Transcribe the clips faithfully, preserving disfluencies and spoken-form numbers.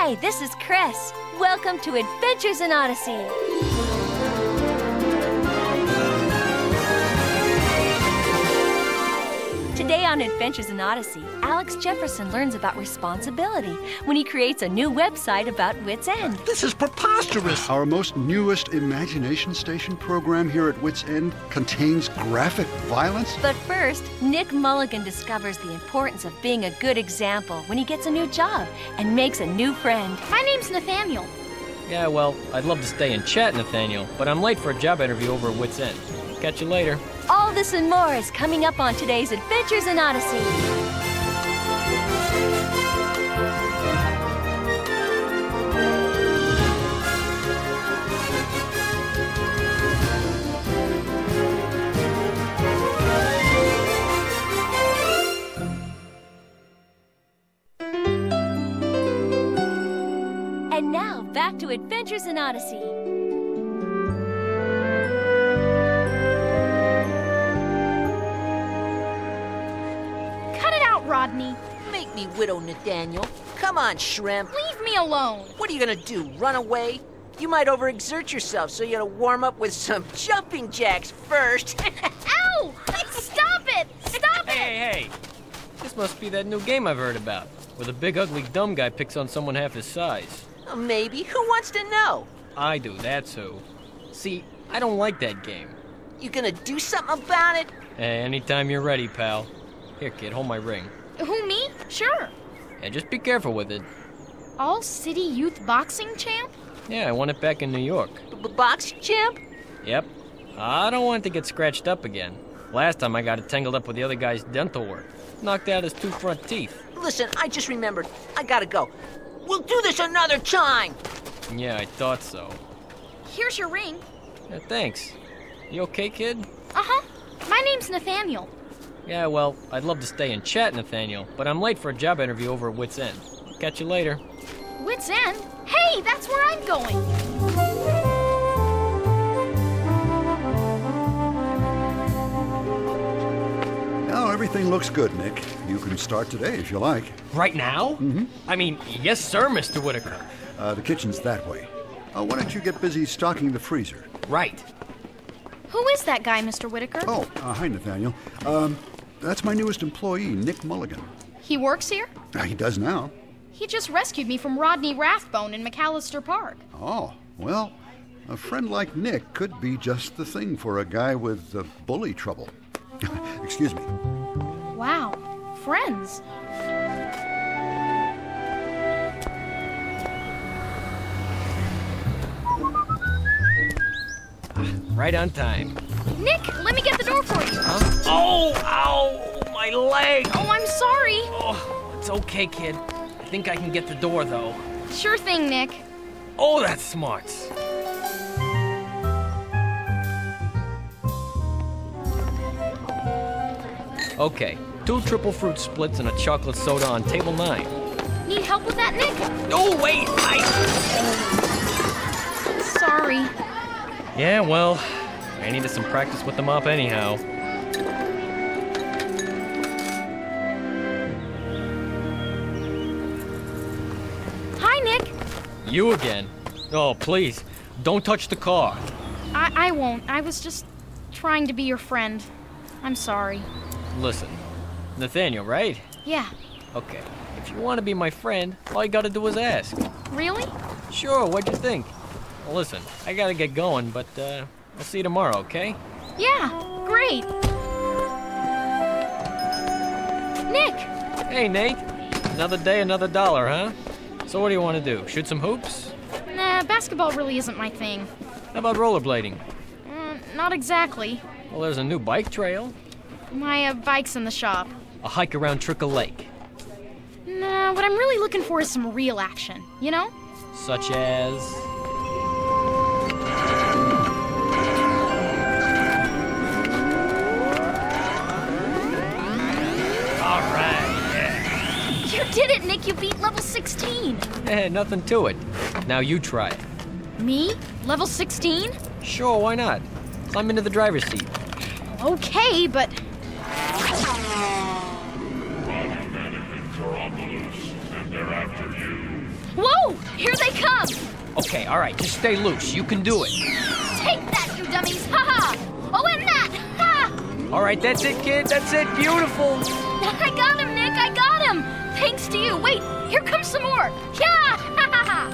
Hi, this is Chris. Welcome to Adventures in Odyssey. Today on Adventures in Odyssey, Alex Jefferson learns about responsibility when he creates a new website about Wits End. This is preposterous. Our most newest Imagination Station program here at Wits End contains graphic violence. But first, Nick Mulligan discovers the importance of being a good example when he gets a new job and makes a new friend. My name's Nathaniel. Yeah, well, I'd love to stay and chat, Nathaniel, but I'm late for a job interview over at Wits End. Catch you later. All this and more is coming up on today's Adventures in Odyssey. And now, back to Adventures in Odyssey. Rodney. Make me widow, Nathaniel. Come on, Shrimp. Leave me alone. What are you gonna do, run away? You might overexert yourself, so you gotta warm up with some jumping jacks first. Ow! Stop it! Stop it! Hey, hey, hey! This must be that new game I've heard about, where the big, ugly, dumb guy picks on someone half his size. Uh, maybe. Who wants to know? I do, that's who. See, I don't like that game. You gonna do something about it? Hey, anytime you're ready, pal. Here, kid, hold my ring. Who, me? Sure. Yeah, just be careful with it. All-City Youth Boxing Champ? Yeah, I won it back in New York. B-boxing champ? Yep. I don't want it to get scratched up again. Last time I got it tangled up with the other guy's dental work. Knocked out his two front teeth. Listen, I just remembered. I gotta go. We'll do this another time! Yeah, I thought so. Here's your ring. Yeah, thanks. You okay, kid? Uh-huh. My name's Nathaniel. Yeah, well, I'd love to stay and chat, Nathaniel, but I'm late for a job interview over at Wits End. Catch you later. Wits End? Hey, that's where I'm going! Now everything looks good, Nick. You can start today if you like. Right now? Mm-hmm. I mean, yes, sir, Mister Whitaker. Uh, the kitchen's that way. Uh, why don't you get busy stocking the freezer? Right. Who is that guy, Mister Whitaker? Oh, uh, hi, Nathaniel. Um, that's my newest employee, Nick Mulligan. He works here? Uh, he does now. He just rescued me from Rodney Rathbone in McAllister Park. Oh, well, a friend like Nick could be just the thing for a guy with uh, bully trouble. Excuse me. Wow, friends. Right on time. Nick, let me get the door for you. Huh? Oh, ow, my leg. Oh, I'm sorry. Oh, it's okay, kid. I think I can get the door, though. Sure thing, Nick. Oh, that's smart. Okay, two triple fruit splits and a chocolate soda on table nine. Need help with that, Nick? Oh, wait, I... Sorry. Yeah, well, I needed some practice with the mop anyhow. Hi, Nick. You again? Oh, please, don't touch the car. I, I won't. I was just trying to be your friend. I'm sorry. Listen, Nathaniel, right? Yeah. Okay, if you want to be my friend, all you gotta do is ask. Really? Sure, what'd you think? Well, listen, I gotta get going, but uh, I'll see you tomorrow, okay? Yeah, great. Nick! Hey, Nate. Another day, another dollar, huh? So what do you want to do? Shoot some hoops? Nah, basketball really isn't my thing. How about rollerblading? Uh, not exactly. Well, there's a new bike trail. My uh, bike's in the shop. A hike around Trickle Lake. Nah, what I'm really looking for is some real action, you know? Such as... All right, yeah. You did it, Nick. You beat level sixteen. Eh, nothing to it. Now you try it. Me? Level sixteen? Sure, why not? Climb into the driver's seat. Okay, but... Whoa! Here they come! Okay, all right, just stay loose. You can do it. Take that, you dummies! Ha ha! Oh, and that! Ha! All right, that's it, kid. That's it. Beautiful. I got him, Nick! I got him! Thanks to you. Wait, here comes some more. Yeah! Ha ha ha!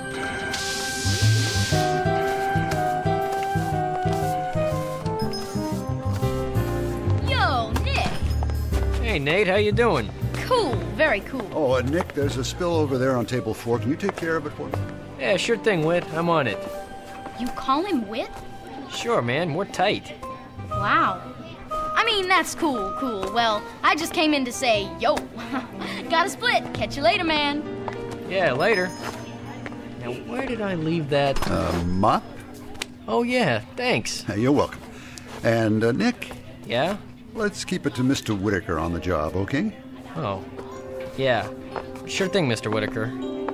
Yo, Nick! Hey, Nate, how you doing? Cool, very cool. Oh, uh, Nick, there's a spill over there on table four. Can you take care of it for me? Yeah, sure thing, Whit. I'm on it. You call him Whit? Sure, man. We're tight. Wow. I mean, that's cool, cool. Well, I just came in to say, yo, got a split. Catch you later, man. Yeah, later. Now, where did I leave that? Uh, mop? Oh, yeah, thanks. Hey, you're welcome. And, uh, Nick, Yeah? let's keep it to Mister Whitaker on the job, okay? Oh. Yeah. Sure thing, Mister Whitaker.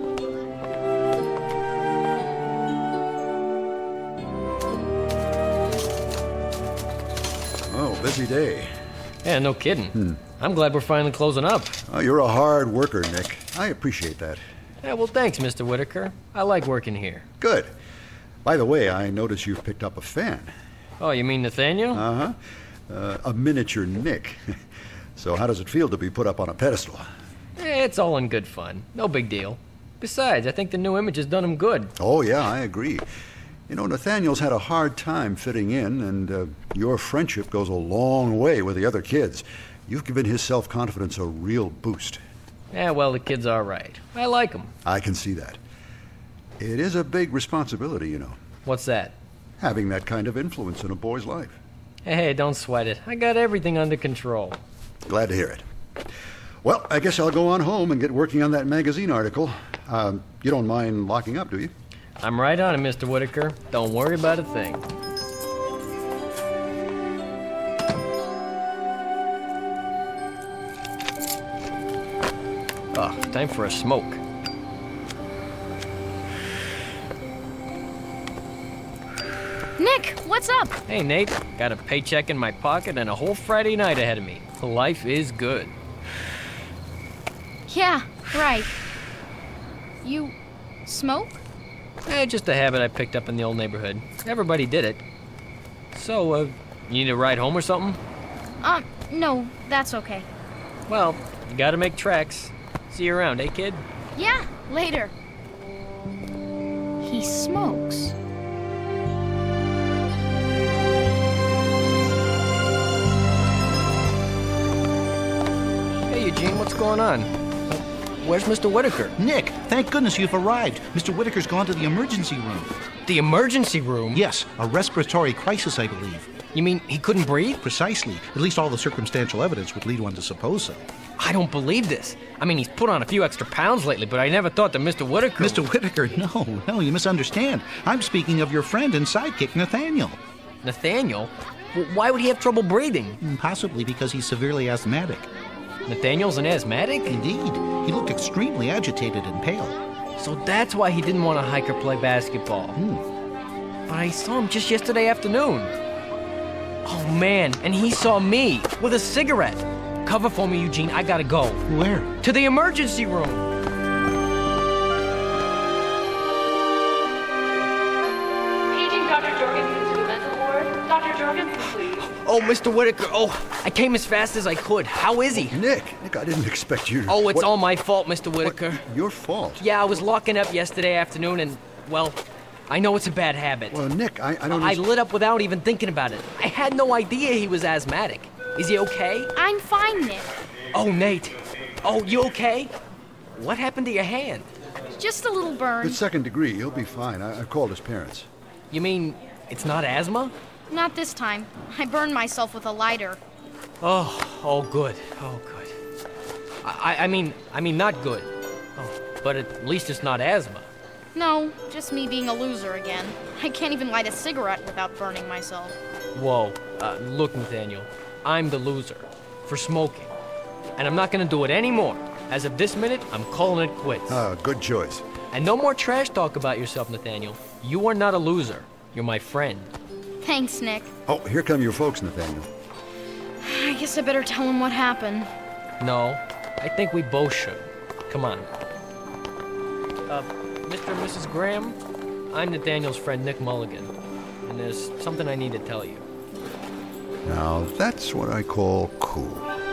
Oh, busy day. Yeah, no kidding. I'm glad we're finally closing up. Oh, you're a hard worker, Nick. I appreciate that. Yeah, well, thanks, Mister Whitaker. I like working here. Good. By the way, I notice you've picked up a fan. Oh, you mean Nathaniel? Uh-huh. Uh, a miniature Nick. So how does it feel to be put up on a pedestal? Eh, it's all in good fun. No big deal. Besides, I think the new image has done him good. Oh, yeah, I agree. You know, Nathaniel's had a hard time fitting in, and uh, your friendship goes a long way with the other kids. You've given his self-confidence a real boost. Yeah, well, the kid's all right. I like him. I can see that. It is a big responsibility, you know, What's that? having that kind of influence in a boy's life. Hey, don't sweat it. I got everything under control. Glad to hear it. Well, I guess I'll go on home and get working on that magazine article. Um, you don't mind locking up, do you? I'm right on it, Mister Whitaker. Don't worry about a thing. Ah, time for a smoke. Nick, what's up? Hey, Nate. Got a paycheck in my pocket and a whole Friday night ahead of me. Life is good. Yeah, right. You smoke? Eh, just a habit I picked up in the old neighborhood. Everybody did it. So, uh, you need a ride home or something? Um, no, that's okay. Well, you gotta make tracks. See you around, eh, kid? Yeah, later. He smokes. Hey, Eugene, what's going on? Where's Mister Whitaker? Nick, thank goodness you've arrived. Mister Whitaker's gone to the emergency room. The emergency room? Yes, a respiratory crisis, I believe. You mean he couldn't breathe? Precisely. At least all the circumstantial evidence would lead one to suppose so. I don't believe this. I mean, he's put on a few extra pounds lately, but I never thought that Mister Whitaker... Mister Whitaker, no, no, you misunderstand. I'm speaking of your friend and sidekick, Nathaniel. Nathaniel? W- Why would he have trouble breathing? Possibly because he's severely asthmatic. Nathaniel's an asthmatic? Indeed. He looked extremely agitated and pale. So that's why he didn't want to hike or play basketball. Hmm. But I saw him just yesterday afternoon. Oh, man, and he saw me with a cigarette. Cover for me, Eugene. I gotta go. Where? To the emergency room. Paging Doctor Jorgensen to the mental ward. Doctor Jorgensen, please. Oh, Mister Whitaker. Oh, I came as fast as I could. How is he? Nick, Nick, I didn't expect you to... Oh, it's What- all my fault, Mister Whitaker. what- Your fault. Yeah, I was locking up yesterday afternoon and, well, I know it's a bad habit. Well, Nick, I, I don't... I lit up without even thinking about it. I had no idea he was asthmatic. Is he okay? I'm fine, Nick. Oh, Nate. Oh, you okay? What happened to your hand? Just a little burn. It's second degree. He'll be fine. I, I've called his parents. You mean it's not asthma? Not this time. I burned myself with a lighter. Oh, oh, good. Oh, good. I, I mean, I mean, not good. Oh, but at least it's not asthma. No, just me being a loser again. I can't even light a cigarette without burning myself. Whoa. Uh, look, Nathaniel. I'm the loser for smoking. And I'm not gonna do it anymore. As of this minute, I'm calling it quits. Ah, good choice. And no more trash talk about yourself, Nathaniel. You are not a loser. You're my friend. Thanks, Nick. Oh, here come your folks, Nathaniel. I guess I better tell him what happened. No, I think we both should. Come on. Uh, Mister and Missus Graham, I'm Nathaniel's friend Nick Mulligan, and there's something I need to tell you. Now, that's what I call cool.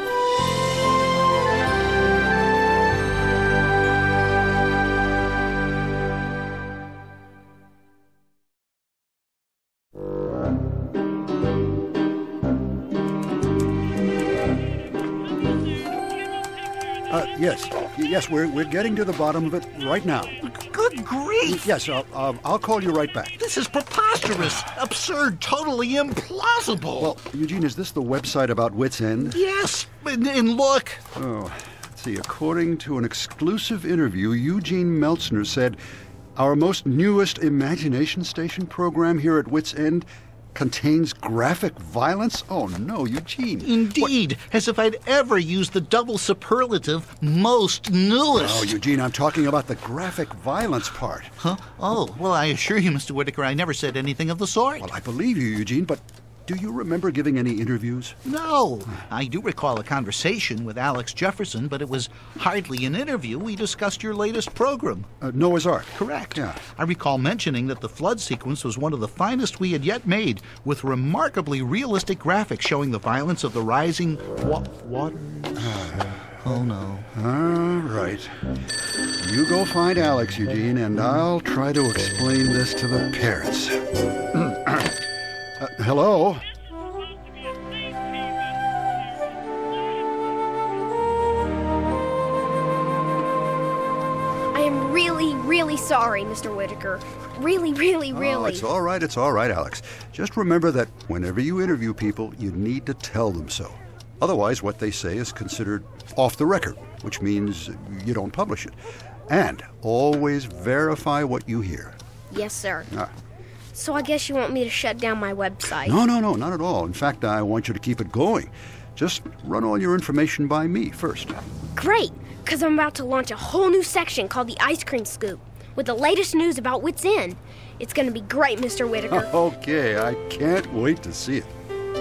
Uh, yes, yes, we're, we're getting to the bottom of it right now. Good grief! Yes, uh, uh, I'll call you right back. This is preposterous, absurd, totally implausible. Well, Eugene, is this the website about Wits End? Yes, and, and look. Oh, let's see. According to an exclusive interview, Eugene Meltzner said, our most newest Imagination Station program here at Wits End contains graphic violence? Oh, no, Eugene. Indeed, what? As if I'd ever used the double superlative most newest. Oh, Eugene, I'm talking about the graphic violence part. Huh? Oh, well, I assure you, Mister Whitaker, I never said anything of the sort. Well, I believe you, Eugene, but do you remember giving any interviews? No. I do recall a conversation with Alex Jefferson, but it was hardly an interview. We discussed your latest program. Uh, Noah's Ark. Correct. Yeah. I recall mentioning that the flood sequence was one of the finest we had yet made, with remarkably realistic graphics showing the violence of the rising wa- waters. Oh, no. All right. You go find Alex, Eugene, and I'll try to explain this to the parents. Uh, hello? I am really, really sorry, Mister Whitaker. Really, really, really. Oh, it's all right, it's all right, Alex. Just remember that whenever you interview people, you need to tell them so. Otherwise, what they say is considered off the record, which means you don't publish it. And always verify what you hear. Yes, sir. Ah. So I guess you want me to shut down my website? No, no, no, not at all. In fact, I want you to keep it going. Just run all your information by me first. Great, because I'm about to launch a whole new section called the Ice Cream Scoop with the latest news about Wits End. It's going to be great, Mister Whitaker. Okay, I can't wait to see it.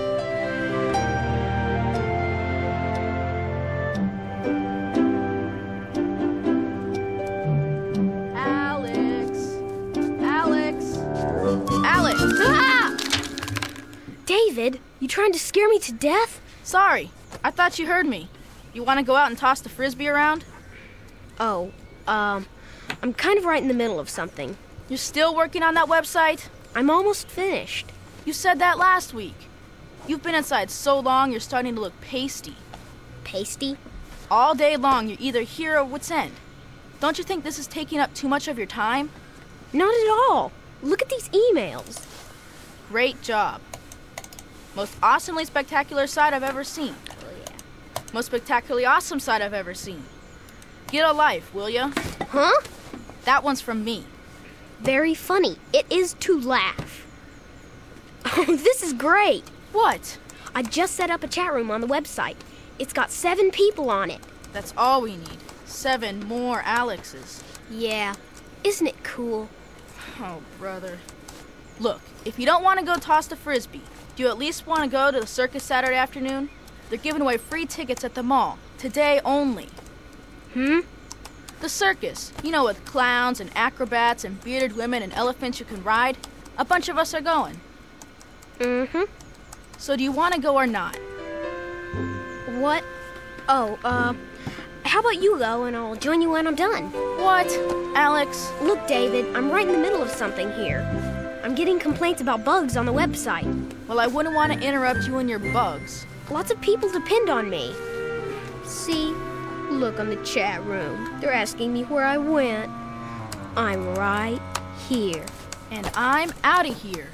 David, you trying to scare me to death? Sorry, I thought you heard me. You want to go out and toss the frisbee around? Oh, um, I'm kind of right in the middle of something. You're still working on that website? I'm almost finished. You said that last week. You've been inside so long, you're starting to look pasty. Pasty? All day long, you're either here or Wits End. Don't you think this is taking up too much of your time? Not at all. Look at these emails. Great job. Most awesomely spectacular sight I've ever seen. Oh, yeah. Most spectacularly awesome sight I've ever seen. Get a life, will ya? Huh? That one's from me. Very funny. It is to laugh. Oh, this is great. What? I just set up a chat room on the website. It's got seven people on it. That's all we need. Seven more Alexes. Yeah. Isn't it cool? Oh, brother. Look, if you don't want to go toss the frisbee, do you at least want to go to the circus Saturday afternoon? They're giving away free tickets at the mall. Today only. Hmm? The circus. You know, with clowns and acrobats and bearded women and elephants you can ride. A bunch of us are going. Mm-hmm. So do you want to go or not? What? Oh, uh, how about you go and I'll join you when I'm done? What? Alex? Look, David, I'm right in the middle of something here. I'm getting complaints about bugs on the website. Well, I wouldn't want to interrupt you and your bugs. Lots of people depend on me. See? Look on the chat room. They're asking me where I went. I'm right here. And I'm out of here.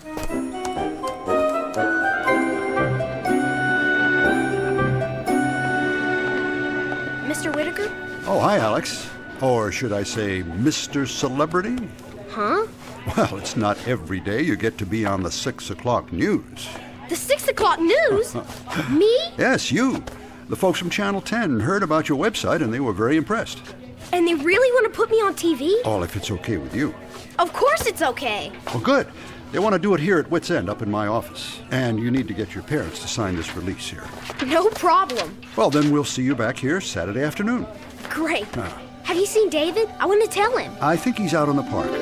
Mister Whitaker? Oh, hi, Alex. Or should I say, Mister Celebrity? Huh? Well, it's not every day you get to be on the six o'clock news. The six o'clock news? Me? Yes, you. The folks from Channel ten heard about your website and they were very impressed. And they really want to put me on T V? All if it's okay with you. Of course it's okay. Well, good. They want to do it here at Wits End up in my office. And you need to get your parents to sign this release here. No problem. Well, then we'll see you back here Saturday afternoon. Great. Uh. Have you seen David? I want to tell him. I think he's out on the park.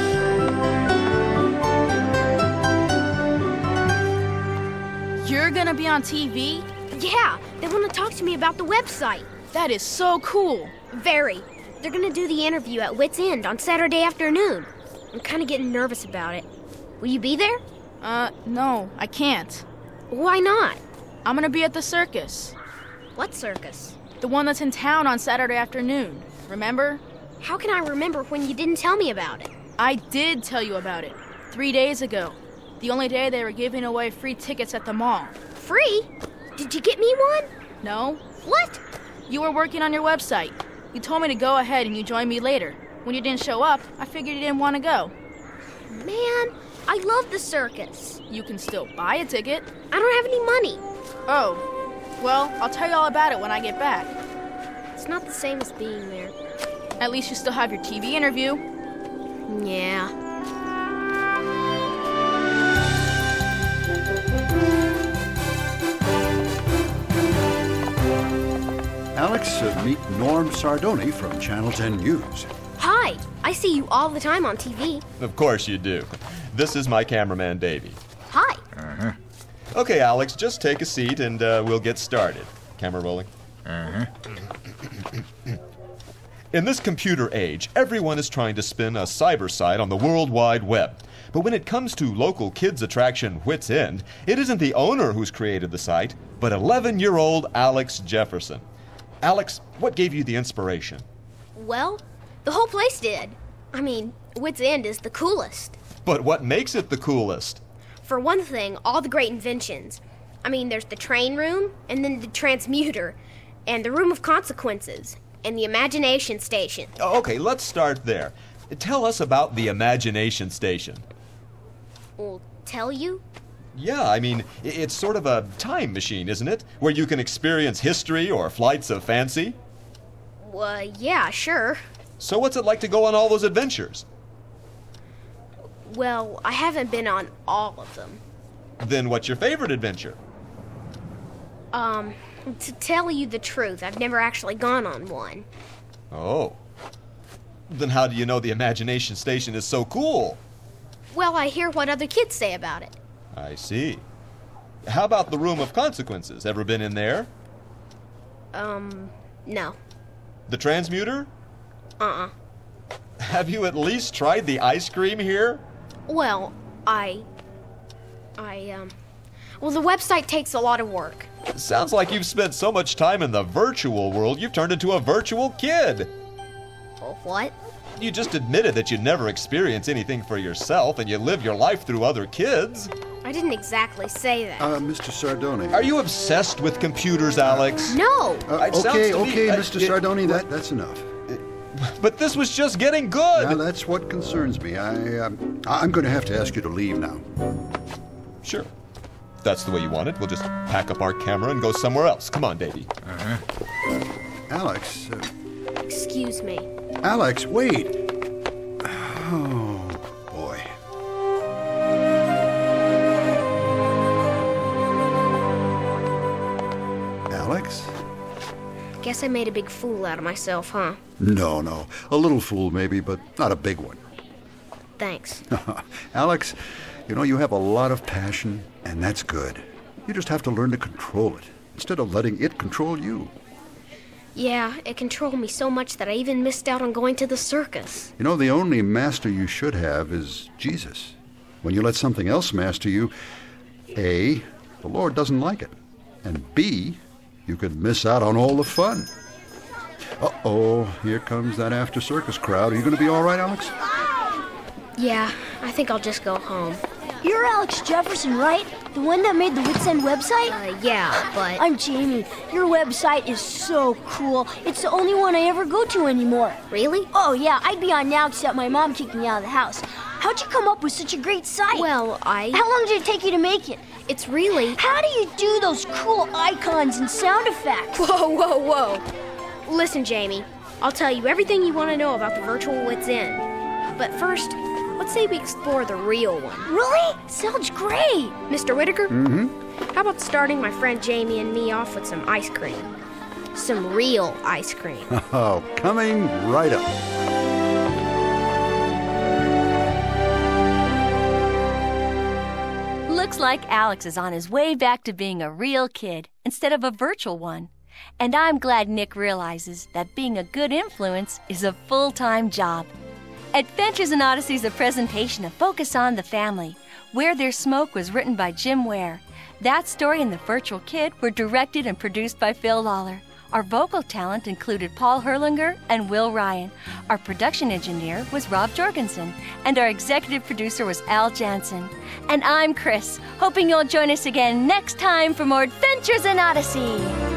You're gonna be on T V? Yeah, they want to talk to me about the website. That is so cool. Very. They're gonna do the interview at Wits End on Saturday afternoon. I'm kind of getting nervous about it. Will you be there? Uh, no, I can't. Why not? I'm gonna be at the circus. What circus? The one that's in town on Saturday afternoon. Remember? How can I remember when you didn't tell me about it? I did tell you about it. Three days ago. The only day they were giving away free tickets at the mall. Free? Did you get me one? No. What? You were working on your website. You told me to go ahead and you joined me later. When you didn't show up, I figured you didn't want to go. Man, I love the circus. You can still buy a ticket. I don't have any money. Oh. Well, I'll tell you all about it when I get back. It's not the same as being there. At least you still have your T V interview. Yeah. Alex, uh, meet Norm Sardoni from Channel ten News. Hi, I see you all the time on T V. Of course you do. This is my cameraman, Davey. Hi. Uh-huh. Okay, Alex, just take a seat and uh, we'll get started. Camera rolling. Uh-huh. In this computer age, everyone is trying to spin a cyber site on the World Wide Web. But when it comes to local kids' attraction Wits End, it isn't the owner who's created the site, but eleven-year-old Alex Jefferson. Alex, what gave you the inspiration? Well, the whole place did. I mean, Wits End is the coolest. But what makes it the coolest? For one thing, all the great inventions. I mean, there's the train room, and then the transmuter, and the room of consequences, and the imagination station. Okay, let's start there. Tell us about the imagination station. Well, tell you? Yeah, I mean, i- it's sort of a time machine, isn't it? Where you can experience history or flights of fancy. Well, yeah, sure. So what's it like to go on all those adventures? Well, I haven't been on all of them. Then what's your favorite adventure? Um, to tell you the truth, I've never actually gone on one. Oh. Then how do you know the imagination station is so cool? Well, I hear what other kids say about it. I see. How about the room of consequences? Ever been in there? Um, no. The transmuter? Uh-uh. Have you at least tried the ice cream here? Well, I... I, um... Well, the website takes a lot of work. Sounds like you've spent so much time in the virtual world, you've turned into a virtual kid. Oh, what? You just admitted that you never experience anything for yourself and you live your life through other kids. I didn't exactly say that. Uh, Mister Sardoni. Are you obsessed with computers, Alex? No! Uh, It sounds okay, to me- okay, uh, Mister it- Sardoni, that, that's enough. But this was just getting good. Now, that's what concerns me. I, um, I'm going to have to ask you to leave now. Sure. If that's the way you want it, we'll just pack up our camera and go somewhere else. Come on, Davey. Uh-huh. Alex, uh, Excuse me. Alex, wait. Oh, boy. Alex? Guess I made a big fool out of myself, huh? No, no. A little fool, maybe, but not a big one. Thanks. Alex, you know, you have a lot of passion, and that's good. You just have to learn to control it, instead of letting it control you. Yeah, it controlled me so much that I even missed out on going to the circus. You know, the only master you should have is Jesus. When you let something else master you, A, the Lord doesn't like it, and B, you could miss out on all the fun. Uh-oh, here comes that after-circus crowd. Are you going to be all right, Alex? Yeah, I think I'll just go home. You're Alex Jefferson, right? The one that made the Wits End website? Uh, yeah, but... I'm Jamie. Your website is so cool. It's the only one I ever go to anymore. Really? Oh, yeah, I'd be on now except my mom kicked me out of the house. How'd you come up with such a great site? Well, I... How long did it take you to make it? It's really... How do you do those cool icons and sound effects? Whoa, whoa, whoa. Listen, Jamie, I'll tell you everything you want to know about the virtual Wits End. But first, let's say we explore the real one. Really? Sounds great. Mister Whitaker? Mm-hmm. How about starting my friend Jamie and me off with some ice cream? Some real ice cream. Oh, coming right up. Looks like Alex is on his way back to being a real kid instead of a virtual one. And I'm glad Nick realizes that being a good influence is a full-time job. Adventures in Odyssey is a presentation of Focus on the Family. Where There's Smoke was written by Jim Ware. That Story and The Virtual Kid were directed and produced by Phil Lawler. Our vocal talent included Paul Herlinger and Will Ryan. Our production engineer was Rob Jorgensen. And our executive producer was Al Jansen. And I'm Chris, hoping you'll join us again next time for more Adventures in Odyssey.